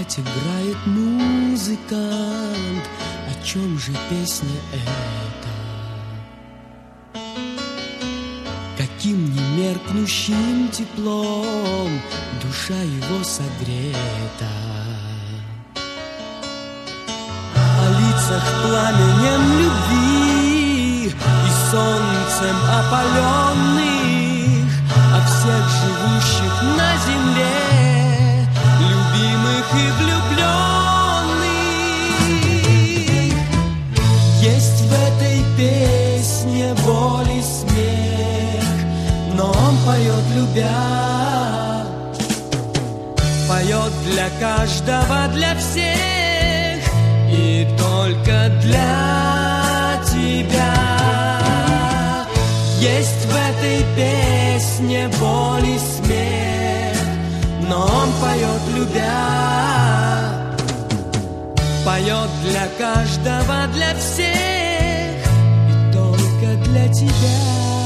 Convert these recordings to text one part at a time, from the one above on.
Опять играет музыкант. О чем же песня эта? Каким немеркнущим теплом душа его согрета. О лицах пламенем любви и солнцем опаленных, о всех живущих на земле, любимых и влюбленных. Есть в этой песне боль и смех, но он поет, любя, поет для каждого, для всех и только для тебя. Есть в этой песне боль и смех, но он поет, любя, поет для каждого, для всех и только для тебя.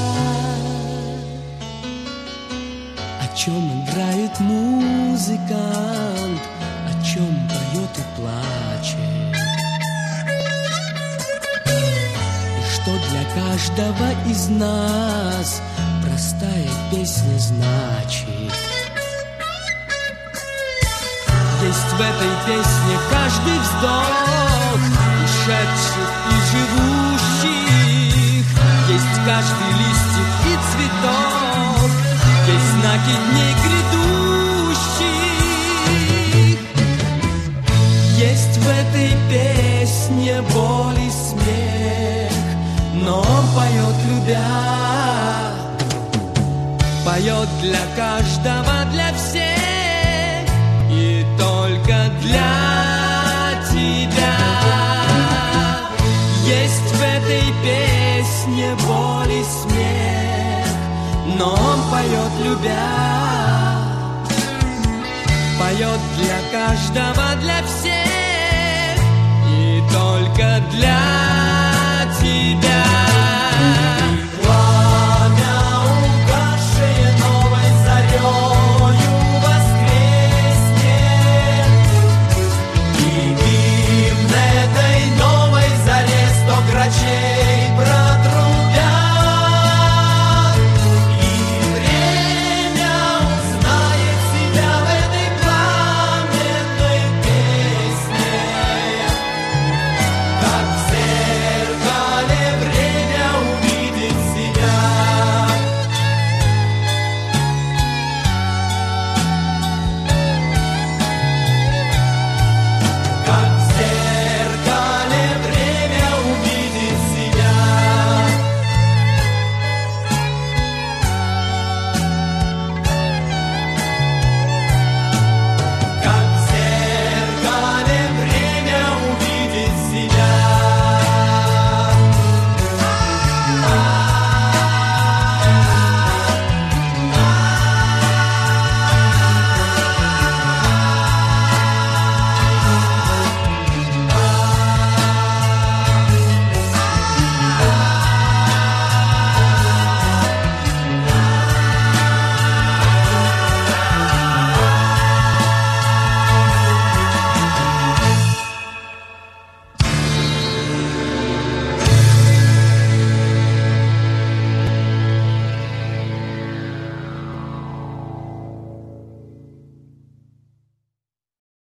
О чем играет музыкант, о чем поет и плачет, и что для каждого из нас простая песня значит. Есть в этой песне каждый вздох ушедших и живущих, есть каждый листик и цветок, есть знаки дней грядущих. Есть в этой песне боль и смех, но он поет, любя, поет для каждого, для всех и только для тебя. Есть в этой песне боль и смех, но он поет, любя, поет для каждого, для всех и только для